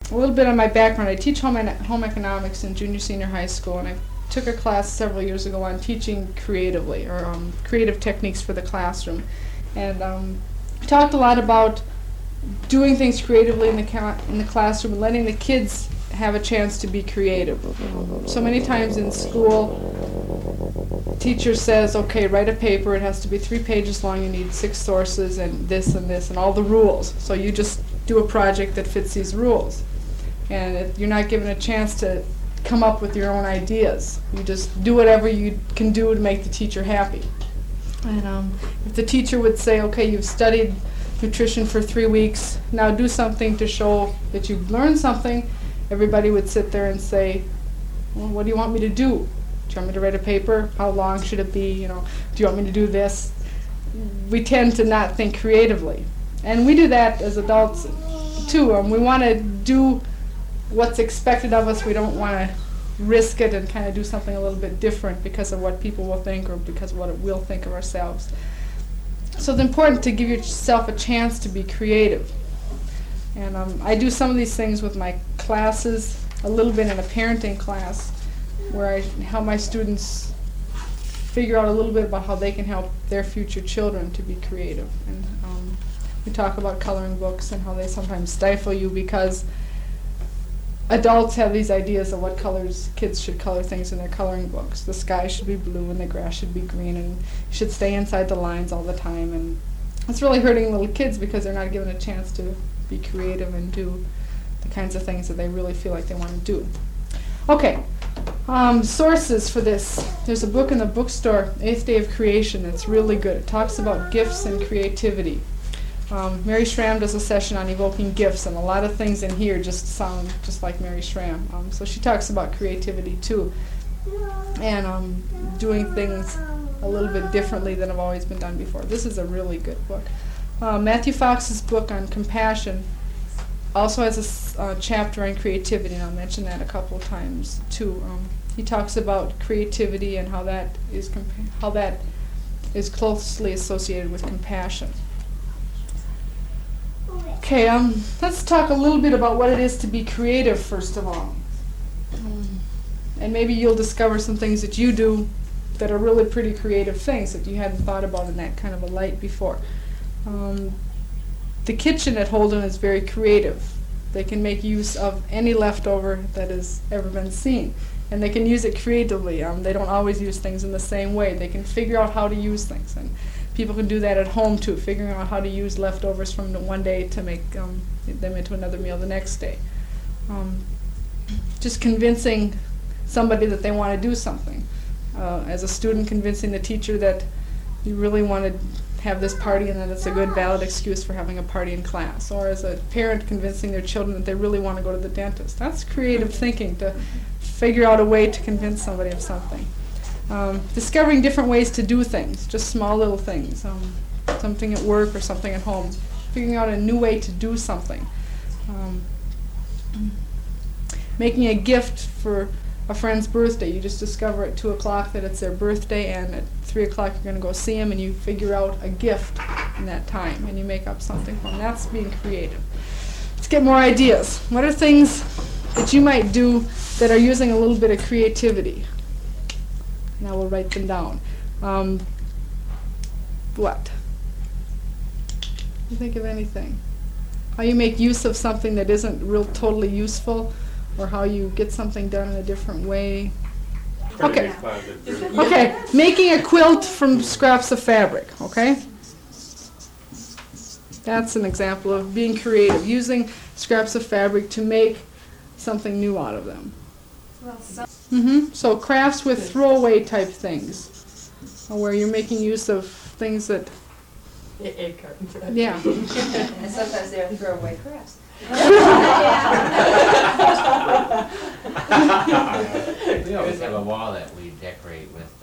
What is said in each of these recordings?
a little bit on my background. I teach home economics in junior senior high school, and I took a class several years ago on teaching creatively, or creative techniques for the classroom. And talked a lot about doing things creatively in the classroom and letting the kids have a chance to be creative. So many times in school, teacher says, okay, write a paper, it has to be 3 pages long, you need 6 sources and this and all the rules. So you just do a project that fits these rules. And you're not given a chance to come up with your own ideas. You just do whatever you can do to make the teacher happy. And if the teacher would say, okay, you've studied nutrition for 3 weeks, now do something to show that you've learned something, everybody would sit there and say, well, what do you want me to do? Do you want me to write a paper? How long should it be? Do you want me to do this? We tend to not think creatively. And we do that as adults too. We want to do what's expected of us. We don't want to risk it and kind of do something a little bit different because of what people will think or because of what we'll think of ourselves. So it's important to give yourself a chance to be creative. And I do some of these things with my classes, a little bit in a parenting class, where I help my students figure out a little bit about how they can help their future children to be creative. And we talk about coloring books and how they sometimes stifle you because adults have these ideas of what colors kids should color things in their coloring books. The sky should be blue and the grass should be green and you should stay inside the lines all the time. And it's really hurting little kids because they're not given a chance to be creative and do the kinds of things that they really feel like they want to do. Okay, sources for this. There's a book in the bookstore, Eighth Day of Creation, that's really good. It talks about gifts and creativity. Mary Schramm does a session on evoking gifts, and a lot of things in here just sound just like Mary Schramm. So she talks about creativity too, and doing things a little bit differently than have always been done before. This is a really good book. Matthew Fox's book on compassion also has a chapter on creativity, and I'll mention that a couple of times too. He talks about creativity and how that is closely associated with compassion. Okay, let's talk a little bit about what it is to be creative, first of all. And maybe you'll discover some things that you do that are really pretty creative things that you hadn't thought about in that kind of a light before. The kitchen at Holden is very creative. They can make use of any leftover that has ever been seen. And they can use it creatively. They don't always use things in the same way. They can figure out how to use things. And people can do that at home too, figuring out how to use leftovers from one day to make them into another meal the next day. Just convincing somebody that they want to do something. As a student, convincing the teacher that you really want to have this party and that it's a good valid excuse for having a party in class. Or as a parent, convincing their children that they really want to go to the dentist. That's creative thinking, to figure out a way to convince somebody of something. Discovering different ways to do things, just small little things, something at work or something at home. Figuring out a new way to do something. Making a gift for a friend's birthday. You just discover at 2 o'clock that it's their birthday, and at 3 o'clock you're going to go see them, and you figure out a gift in that time, and you make up something for them. That's being creative. Let's get more ideas. What are things that you might do that are using a little bit of creativity? Now we'll write them down. What? You think of anything? How you make use of something that isn't real totally useful, or how you get something done in a different way. Okay. Okay. Making a quilt from scraps of fabric. Okay. That's an example of being creative, using scraps of fabric to make something new out of them. So crafts with throwaway type things, where you're making use of things that. Yeah. And sometimes they're throwaway crafts. We always have a wall that we decorate with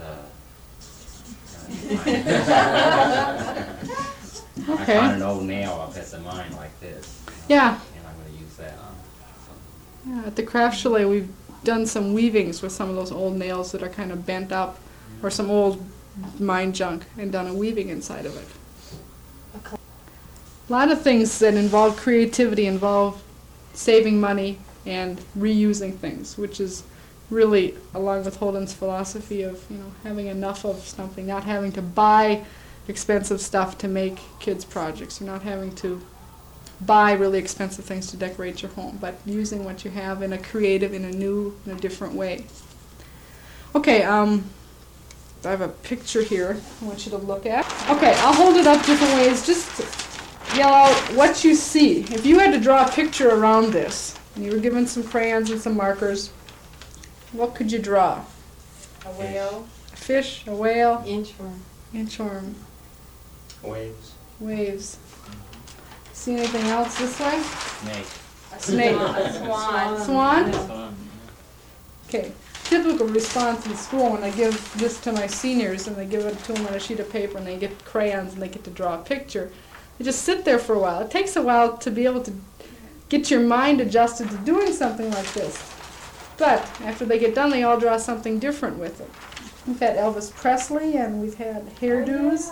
I found an old nail up at the mine like this. Yeah. And I'm going to use that on. Yeah, at the craft chalet we've done some weavings with some of those old nails that are kind of bent up, or some old mine junk, and done a weaving inside of it. A lot of things that involve creativity involve saving money and reusing things, which is really along with Holden's philosophy of, you know, having enough of something, not having to buy expensive stuff to make kids' projects. You're not having to buy really expensive things to decorate your home, but using what you have in a creative, in a new, in a different way. Okay, I have a picture here I want you to look at. Okay, I'll hold it up different ways. Just yell out what you see. If you had to draw a picture around this, and you were given some crayons and some markers, what could you draw? A whale. A fish, a whale, Inchworm. inchworm, Waves. waves. See anything else this way? Snake. A Snake. A swan. Swan? Swan. Okay. Typical response in school when I give this to my seniors and they give it to them on a sheet of paper and they get crayons and they get to draw a picture. You just sit there for a while. It takes a while to be able to get your mind adjusted to doing something like this. But after they get done, they all draw something different with it. We've had Elvis Presley and we've had hairdos.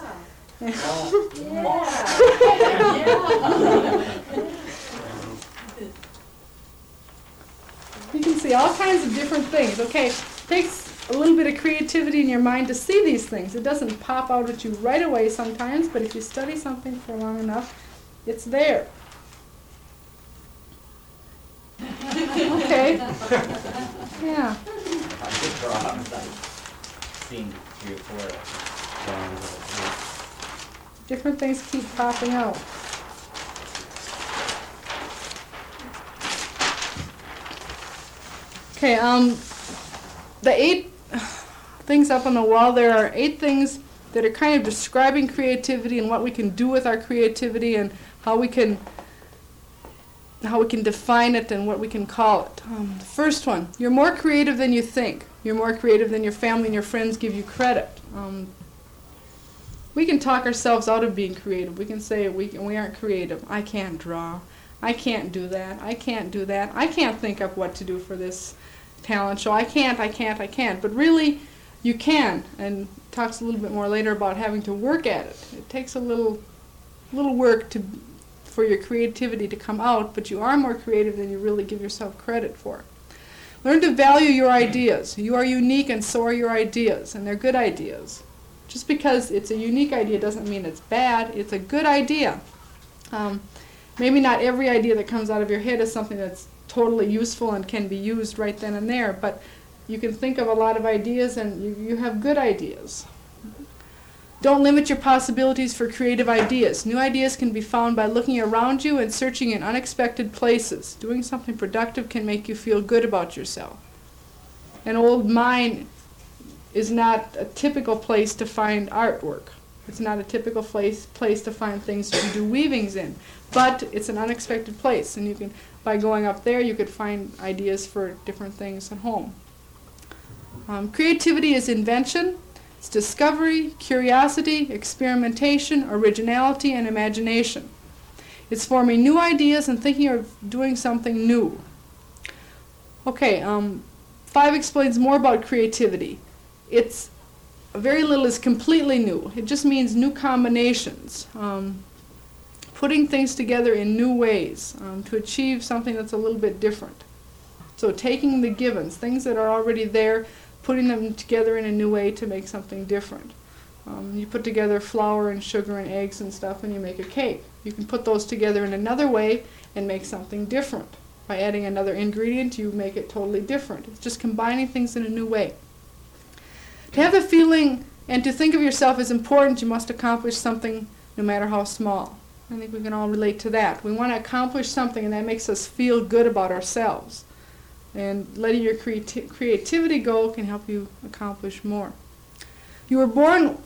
You can see all kinds of different things. Okay, it takes a little bit of creativity in your mind to see these things. It doesn't pop out at you right away sometimes, but if you study something for long enough, it's there. Okay. Yeah. I could draw. I've seen 3 or 4 drawings of it. Different things keep popping out. Okay, the 8 things up on the wall, there are 8 things that are kind of describing creativity and what we can do with our creativity and how we can define it and what we can call it. The first one, you're more creative than you think. You're more creative than your family and your friends give you credit. We can talk ourselves out of being creative. We can say we aren't creative. I can't draw. I can't do that. I can't do that. I can't think up what to do for this talent show. I can't. But really, you can. And talks a little bit more later about having to work at it. It takes a little work for your creativity to come out, but you are more creative than you really give yourself credit for. Learn to value your ideas. You are unique and so are your ideas, and they're good ideas. Just because it's a unique idea doesn't mean it's bad. It's a good idea. Maybe not every idea that comes out of your head is something that's totally useful and can be used right then and there, but you can think of a lot of ideas and you have good ideas. Don't limit your possibilities for creative ideas. New ideas can be found by looking around you and searching in unexpected places. Doing something productive can make you feel good about yourself. An old mine is not a typical place to find artwork. It's not a typical place to find things to do weavings in. But it's an unexpected place, and you can, by going up there, you could find ideas for different things at home. Creativity is invention. It's discovery, curiosity, experimentation, originality, and imagination. It's forming new ideas and thinking of doing something new. Okay, 5 explains more about creativity. It's very little is completely new. It just means new combinations. Putting things together in new ways to achieve something that's a little bit different. So taking the givens, things that are already there, putting them together in a new way to make something different. You put together flour and sugar and eggs and stuff and you make a cake. You can put those together in another way and make something different. By adding another ingredient, you make it totally different. It's just combining things in a new way. To have the feeling and to think of yourself as important, you must accomplish something no matter how small. I think we can all relate to that. We want to accomplish something and that makes us feel good about ourselves. And letting your creativity go can help you accomplish more. You were born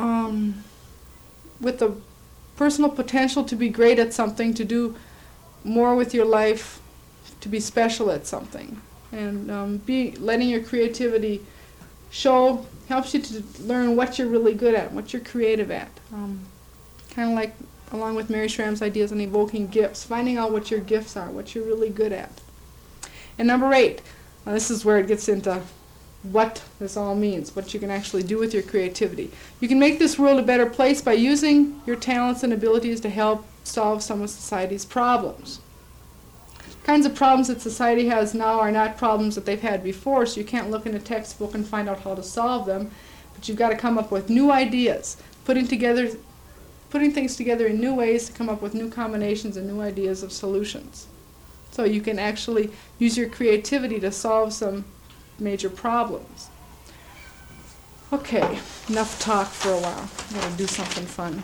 with the personal potential to be great at something, to do more with your life, to be special at something. And letting your creativity show helps you to learn what you're really good at, what you're creative at. Kind of like, along with Mary Schramm's ideas on evoking gifts, finding out what your gifts are, what you're really good at. And number 8, this is where it gets into what this all means, what you can actually do with your creativity. You can make this world a better place by using your talents and abilities to help solve some of society's problems. kinds of problems that society has now are not problems that they've had before, so you can't look in a textbook and find out how to solve them, but you've got to come up with new ideas, putting things together in new ways to come up with new combinations and new ideas of solutions. So you can actually use your creativity to solve some major problems. Okay, enough talk for a while. I'm going to do something fun.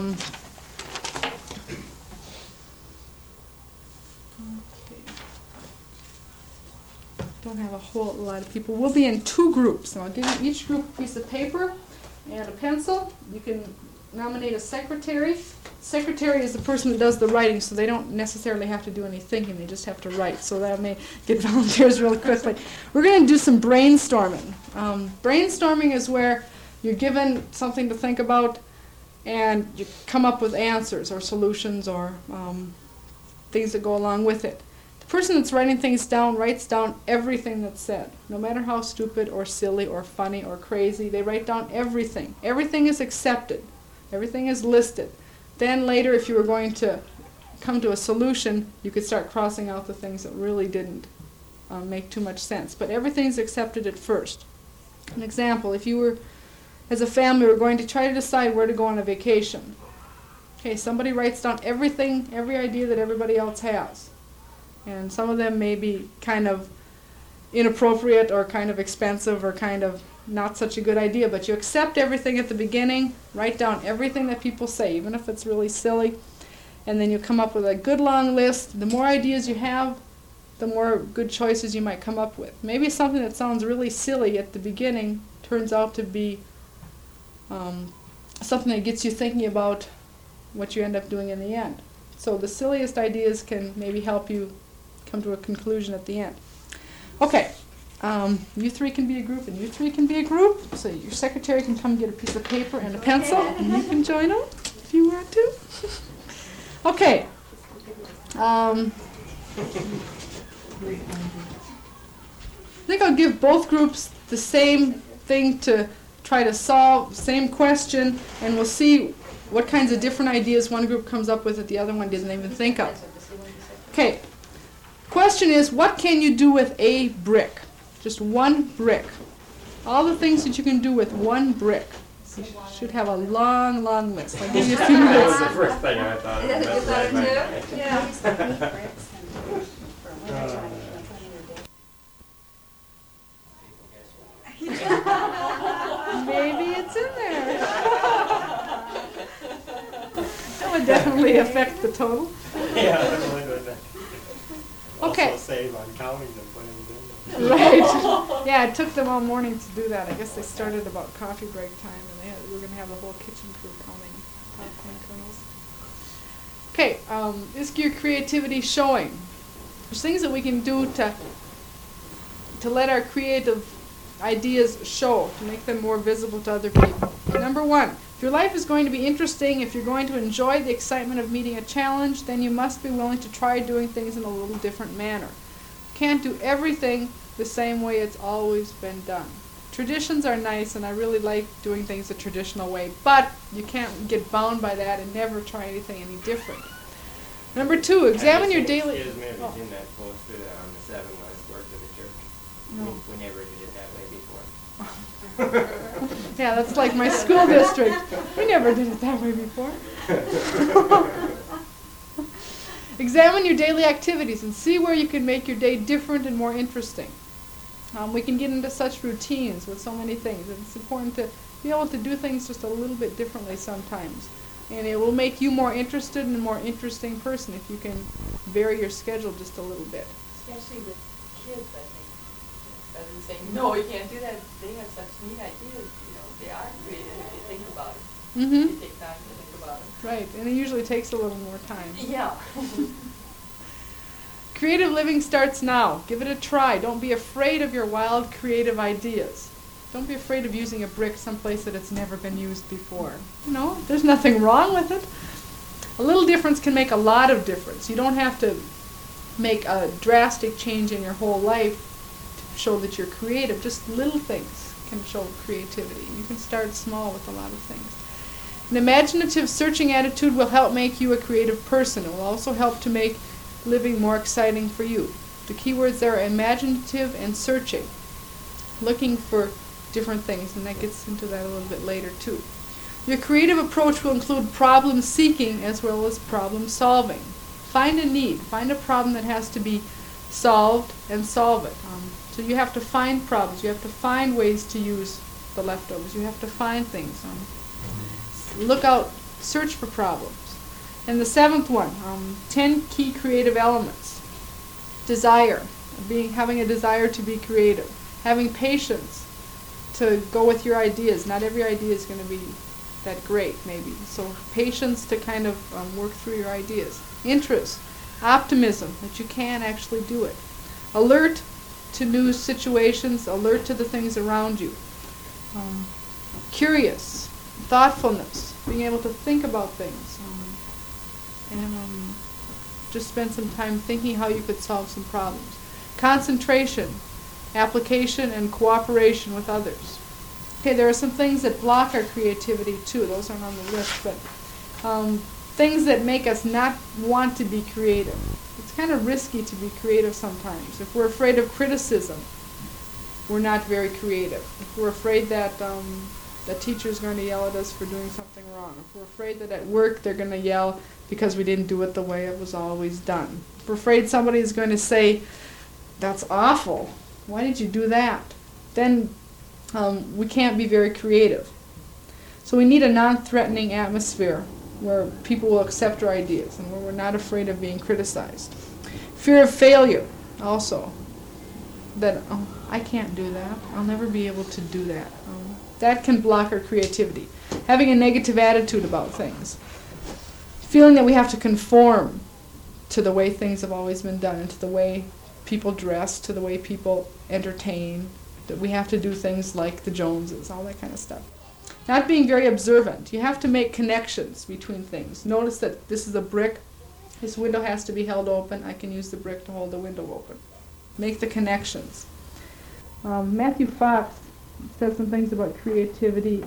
Don't have a whole lot of people. We'll be in 2 groups. And I'll give you each group a piece of paper and a pencil. You can nominate a secretary. Secretary is the person that does the writing, so they don't necessarily have to do any thinking. They just have to write. So that may get volunteers really quickly. We're going to do some brainstorming. Brainstorming is where you're given something to think about and you come up with answers or solutions or things that go along with it. The person that's writing things down writes down everything that's said. No matter how stupid or silly or funny or crazy, they write down everything. Everything is accepted. Everything is listed. Then later, if you were going to come to a solution, you could start crossing out the things that really didn't make too much sense. But everything's accepted at first. An example, if you were, as a family, were going to try to decide where to go on a vacation. Okay, somebody writes down everything, every idea that everybody else has. And some of them may be kind of inappropriate or kind of expensive or kind of not such a good idea, but you accept everything at the beginning, write down everything that people say, even if it's really silly, and then you come up with a good long list. The more ideas you have, the more good choices you might come up with. Maybe something that sounds really silly at the beginning turns out to be something that gets you thinking about what you end up doing in the end. So the silliest ideas can maybe help you come to a conclusion at the end. Okay, you 3 can be a group and you 3 can be a group. So your secretary can come get a piece of paper and a pencil and you can join them if you want to. Okay. I think I'll give both groups the same thing to try to solve, same question, and we'll see what kinds of different ideas one group comes up with that the other one didn't even think of. Okay. Question is, what can you do with a brick? Just one brick. All the things that you can do with one brick. You should have a long, long list. I'll give you a few minutes. That's the first thing I thought of. That's Maybe it's in there. That would definitely affect the total. Yeah, that's what it would. Okay. Also save on counting them, putting them in there. Right. Yeah, it took them all morning to do that. I guess they started about coffee break time, and we were going to have the whole kitchen crew counting popcorn kernels. Okay, is your creativity showing? There's things that we can do to let our creative ideas show, to make them more visible to other people. Number 1, if your life is going to be interesting, if you're going to enjoy the excitement of meeting a challenge, then you must be willing to try doing things in a little different manner. You can't do everything the same way it's always been done. Traditions are nice, and I really like doing things the traditional way, but you can't get bound by that and never try anything any different. Number 2, examine your daily... Excuse me, if you did that posted on the 7 West work of the church. No. We never did it that way before. Yeah, that's like my school district. We never did it that way before. Examine your daily activities and see where you can make your day different and more interesting. We can get into such routines with so many things. It's important to be able to do things just a little bit differently sometimes. And it will make you more interested and a more interesting person if you can vary your schedule just a little bit. Especially with kids, I think. Rather than saying, no, you can't do that. They have such neat ideas. You know, they are creative if you think about it. Mm-hmm. You take time to think about it. Right, and it usually takes a little more time. Yeah. Creative living starts now. Give it a try. Don't be afraid of your wild, creative ideas. Don't be afraid of using a brick someplace that it's never been used before. You know, there's nothing wrong with it. A little difference can make a lot of difference. You don't have to make a drastic change in your whole life to show that you're creative. Just little things can show creativity. You can start small with a lot of things. An imaginative, searching attitude will help make you a creative person. It will also help to make living more exciting for you. The keywords there are imaginative and searching, looking for different things, and that gets into that a little bit later too. Your creative approach will include problem seeking as well as problem solving. Find a need, find a problem that has to be solved, and solve it. So you have to find problems, you have to find ways to use the leftovers, you have to find things. Look out, search for problems. And the seventh one, 10 key creative elements. Desire, having a desire to be creative. Having patience to go with your ideas. Not every idea is going to be that great, maybe. So patience to kind of work through your ideas. Interest, optimism, that you can actually do it. Alert to new situations, alert to the things around you. Curious, thoughtfulness, being able to think about things. And just spend some time thinking how you could solve some problems. Concentration, application, and cooperation with others. Okay, there are some things that block our creativity too. Those aren't on the list, but things that make us not want to be creative. It's kind of risky to be creative sometimes. If we're afraid of criticism, we're not very creative. If we're afraid that the teacher's going to yell at us for doing something wrong. If we're afraid that at work they're going to yell because we didn't do it the way it was always done. If we're afraid somebody is going to say, "That's awful. Why did you do that?" Then we can't be very creative. So we need a non-threatening atmosphere where people will accept our ideas and where we're not afraid of being criticized. Fear of failure also. That, I can't do that. I'll never be able to do that. That can block our creativity. Having a negative attitude about things. Feeling that we have to conform to the way things have always been done, and to the way people dress, to the way people entertain, that we have to do things like the Joneses, all that kind of stuff. Not being very observant. You have to make connections between things. Notice that this is a brick. This window has to be held open. I can use the brick to hold the window open. Make the connections. Matthew Fox says some things about creativity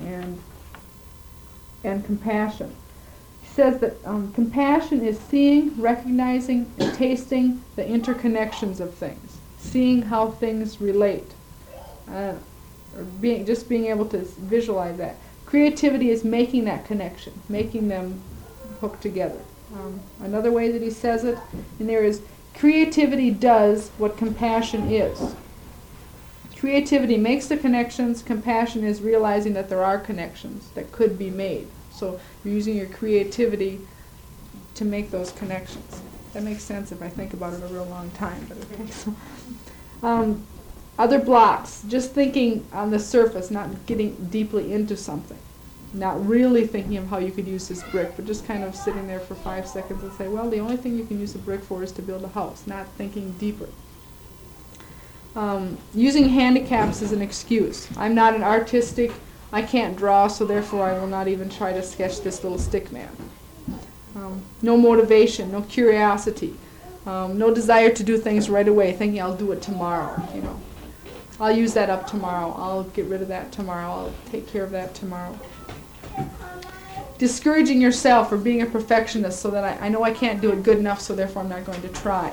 and compassion. He says that compassion is seeing, recognizing, and tasting the interconnections of things. Seeing how things relate. Or just being able to visualize that. Creativity is making that connection, making them hook together. Another way that he says it in there is, creativity does what compassion is. Creativity makes the connections. Compassion is realizing that there are connections that could be made. So you're using your creativity to make those connections. That makes sense if I think about it a real long time. But okay. So, other blocks, just thinking on the surface, not getting deeply into something. Not really thinking of how you could use this brick, but just kind of sitting there for 5 seconds and say, well, the only thing you can use a brick for is to build a house, not thinking deeper. Using handicaps as an excuse. I'm not an artistic, I can't draw, so therefore I will not even try to sketch this little stick man. No motivation, no curiosity, no desire to do things right away, thinking I'll do it tomorrow, you know. I'll use that up tomorrow, I'll get rid of that tomorrow, I'll take care of that tomorrow. Discouraging yourself or being a perfectionist so that I know I can't do it good enough, so therefore I'm not going to try.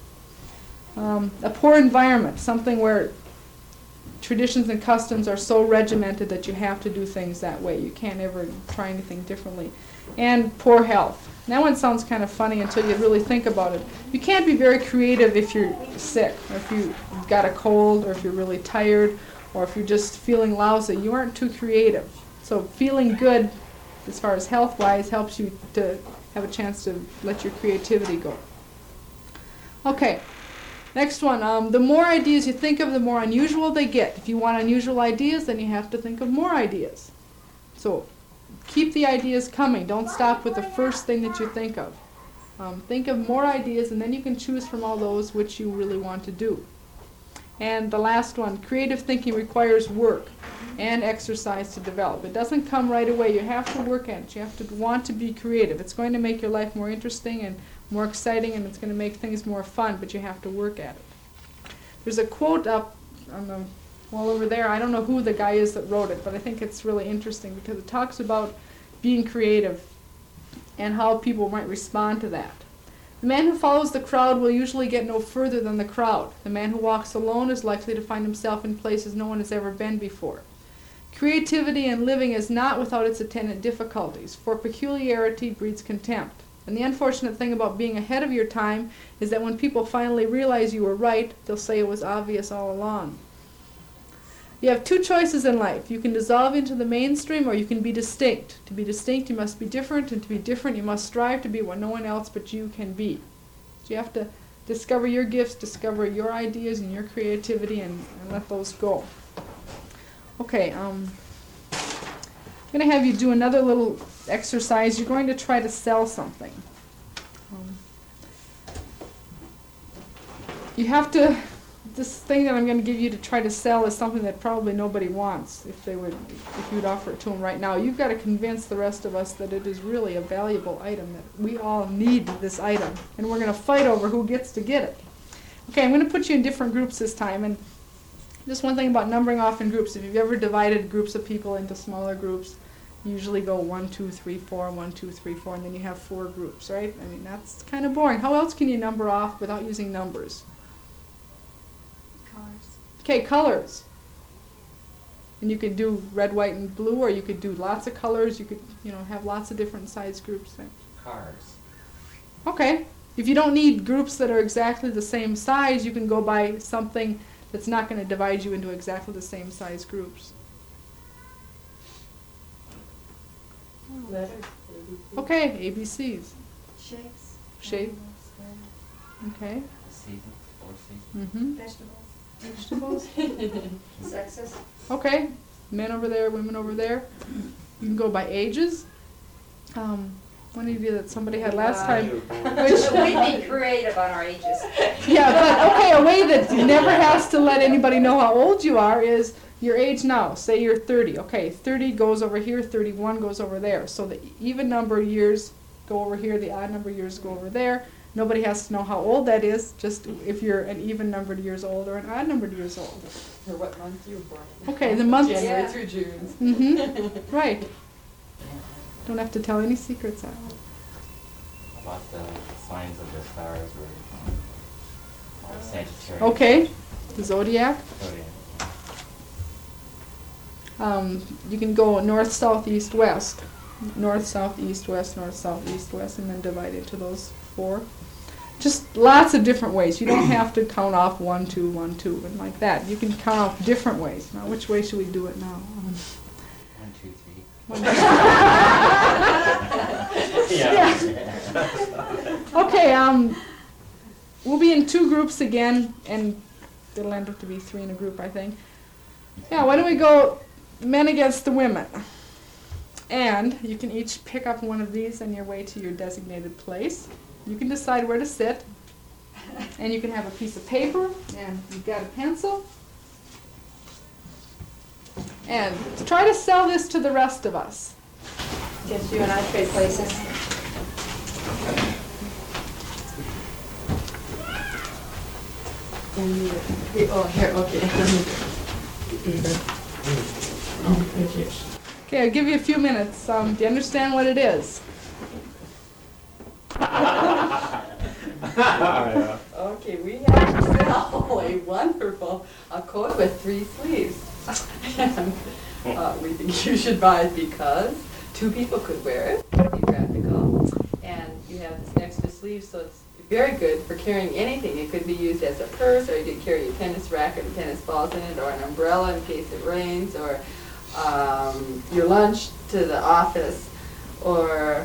A poor environment, something where traditions and customs are so regimented that you have to do things that way. You can't ever try anything differently. And poor health. That one sounds kind of funny until you really think about it. You can't be very creative if you're sick, or if you've got a cold, or if you're really tired, or if you're just feeling lousy. You aren't too creative. So feeling good, as far as health-wise, helps you to have a chance to let your creativity go. Okay, next one. The more ideas you think of, the more unusual they get. If you want unusual ideas, then you have to think of more ideas. So keep the ideas coming. Don't stop with the first thing that you think of. Think of more ideas, and then you can choose from all those which you really want to do. And the last one, creative thinking requires work and exercise to develop. It doesn't come right away. You have to work at it. You have to want to be creative. It's going to make your life more interesting and more exciting, and it's going to make things more fun, but you have to work at it. There's a quote up on the wall over there. I don't know who the guy is that wrote it, but I think it's really interesting because it talks about being creative and how people might respond to that. The man who follows the crowd will usually get no further than the crowd. The man who walks alone is likely to find himself in places no one has ever been before. Creativity in living is not without its attendant difficulties, for peculiarity breeds contempt. And the unfortunate thing about being ahead of your time is that when people finally realize you were right, they'll say it was obvious all along. You have two choices in life. You can dissolve into the mainstream, or you can be distinct. To be distinct, you must be different, and to be different, you must strive to be what no one else but you can be. So you have to discover your gifts, discover your ideas and your creativity, and let those go. Okay, I'm going to have you do another little exercise. You're going to try to sell something. You have to, this thing that I'm going to give you to try to sell is something that probably nobody wants if you'd offer it to them right now. You've got to convince the rest of us that it is really a valuable item, that we all need this item, and we're going to fight over who gets to get it. Okay, I'm going to put you in different groups this time, and just one thing about numbering off in groups. If you've ever divided groups of people into smaller groups, you usually go 1, 2, 3, 4, 1, 2, 3, 4, and then you have 4 groups, right? I mean, that's kind of boring. How else can you number off without using numbers? Colors. Okay, colors. And you could do red, white, and blue, or you could do lots of colors. You could, have lots of different size groups there. Cars. Okay. If you don't need groups that are exactly the same size, you can go by something that's not going to divide you into exactly the same size groups. Letters. Okay, ABCs. Shapes. Shape. Okay. Seasons. 4 seasons. Mm-hmm. Vegetables. Vegetables. Sexes. Okay. Men over there, women over there. You can go by ages. One idea that somebody had last time. We'd be creative on our ages. Yeah, but okay, a way that never has to let anybody know how old you are is your age now. Say you're 30. Okay, 30 goes over here, 31 goes over there. So the even number years go over here, the odd number years go over there. Nobody has to know how old that is, just if you're an even numbered years old or an odd numbered years old. Or what month you were born in. Okay, the months. January Yeah. through June. Mm-hmm. Right. Don't have to tell any secrets out. About the signs of the stars or Sagittarius. Okay, the zodiac. Zodiac. You can go north, south, east, west. North, south, east, west, north, south, east, west, and then divide into those 4. Just lots of different ways. You don't have to count off 1, 2, 1, 2, and like that. You can count off different ways. Now, which way should we do it now? 1, 2, 3. Okay, we'll be in 2 groups again, and it'll end up to be 3 in a group, I think. Yeah, why don't we go men against the women? And you can each pick up one of these on your way to your designated place. You can decide where to sit, and you can have a piece of paper, and you've got a pencil. And try to sell this to the rest of us. Just you and I trade places. Oh, here, okay. Okay, I'll give you a few minutes. Do you understand what it is? Okay, we have to sell a wonderful coat with 3 sleeves. And we think you should buy it because 2 people could wear it, it'd be practical, and you have this extra sleeve, so it's very good for carrying anything. It could be used as a purse, or you could carry a tennis racket and tennis balls in it, or an umbrella in case it rains, or your lunch to the office, or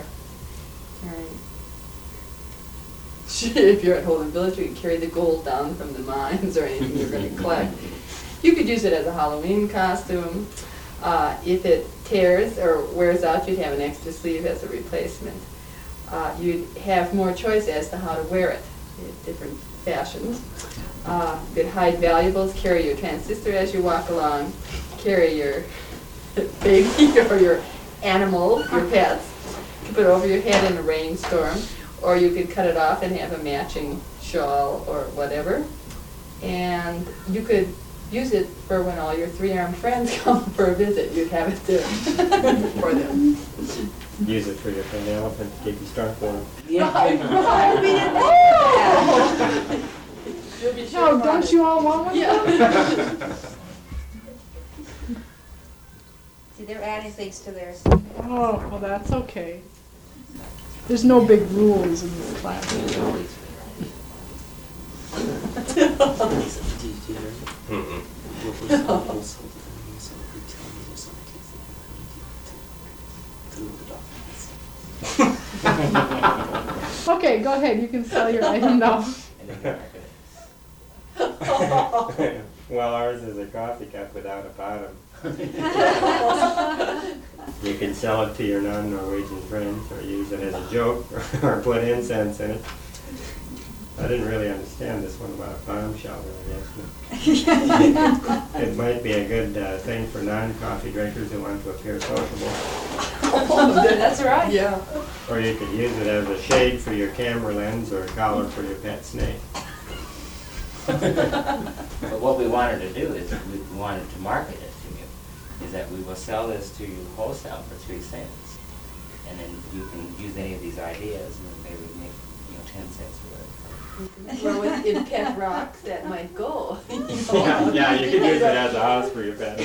if you're at Holden Village, you can carry the gold down from the mines or anything you're going to collect. You could use it as a Halloween costume. If it tears or wears out, you'd have an extra sleeve as a replacement. You'd have more choice as to how to wear it, different fashions. You could hide valuables, carry your transistor as you walk along, carry your baby or your animal, your pets. You could put it over your head in a rainstorm, or you could cut it off and have a matching shawl or whatever. And you could use it for when all your 3-armed friends come for a visit. You'd have it there for them. Use it for your friend elephant to keep you strong warm. Oh, we didn't think of You'll be No, sure. Oh, don't you all want one? Yeah. See, they're adding things to theirs. Oh, well, that's okay. There's no big rules in this class. Okay, go ahead. You can sell your item now. And then market it. Well, ours is a coffee cup without a bottom. You can sell it to your non-Norwegian friends, or use it as a joke, or put incense in it. I didn't really understand this one about a bomb shelter, I guess. It might be a good thing for non-coffee drinkers who want to appear sociable. That's right. Yeah. Or you could use it as a shade for your camera lens, or a collar for your pet snake. But what we wanted to do is, we wanted to market it to you, is that we will sell this to you wholesale for 3 cents. And then you can use any of these ideas and maybe make, 10 cents worth. Well, in pet rocks, that might go. Yeah, you could use it as a house for your pet.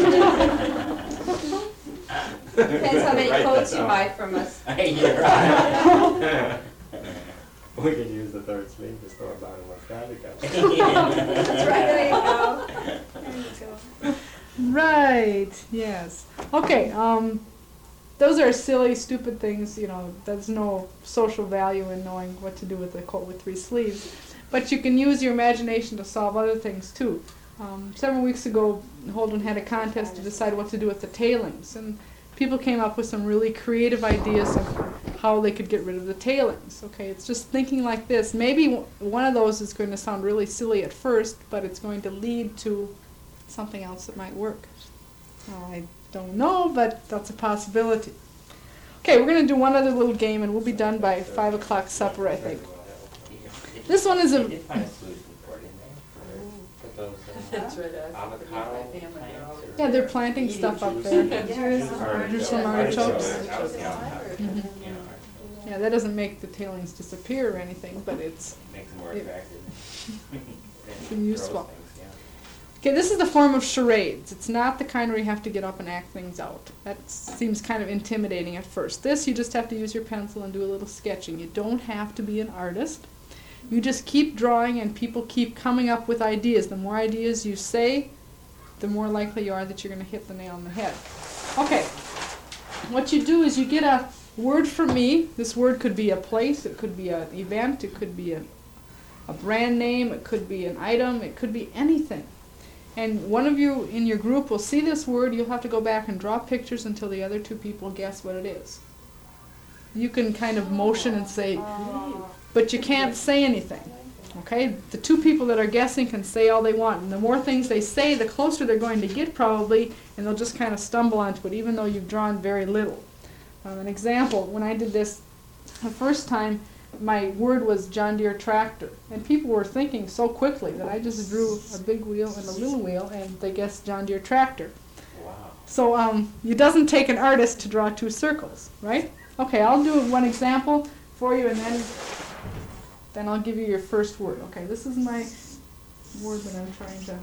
Depends how many Write quotes that you down. buy from us. You're right. We could use the third sleeve to store bottomless coffee cups. That's right, there you go. There you go. Right, yes. Okay, those are silly, stupid things, there's no social value in knowing what to do with a coat with 3 sleeves. But you can use your imagination to solve other things too. Several weeks ago, Holden had a contest to decide what to do with the tailings, and people came up with some really creative ideas of how they could get rid of the tailings. Okay, it's just thinking like this. Maybe one of those is going to sound really silly at first, but it's going to lead to something else that might work. I don't know, but that's a possibility. Okay, we're going to do one other little game, and we'll be done by 5 o'clock supper, I think. This one is a- They did find a solution for it in there, for those That's right. avocado My family plants. or- Yeah, they're planting stuff up there. There's some artichokes. That was the avocado. Mhm. Yeah, Yeah, that doesn't make the tailings disappear or anything, but it's makes them more Yeah. attractive. been useful. Things, yeah. okay. This is the form of charades. It's not the kind where you have to get up and act things out. That seems kind of intimidating at first. This, you just have to use your pencil and do a little sketching. You don't have to be an artist. You just keep drawing, and people keep coming up with ideas. The more ideas you say, the more likely you are that you're going to hit the nail on the head. Okay, what you do is you get a word from me. This word could be a place, it could be an event, it could be a brand name, it could be an item, it could be anything. And one of you in your group will see this word. You'll have to go back and draw pictures until the other 2 people guess what it is. You can kind of motion and say, but you can't say anything. Okay? The 2 people that are guessing can say all they want. And the more things they say, the closer they're going to get probably, and they'll just kind of stumble onto it, even though you've drawn very little. An example, when I did this the first time, my word was John Deere tractor. And people were thinking so quickly that I just drew a big wheel and a little wheel, and they guessed John Deere tractor. Wow. So it doesn't take an artist to draw 2 circles, right? Okay, I'll do one example for you, and then I'll give you your first word. Okay, this is my word that I'm trying to...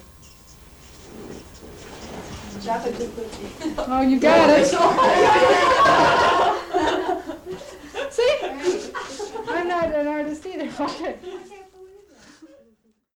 Chocolate cookie. Oh, you got it. See? I'm not an artist either. Okay.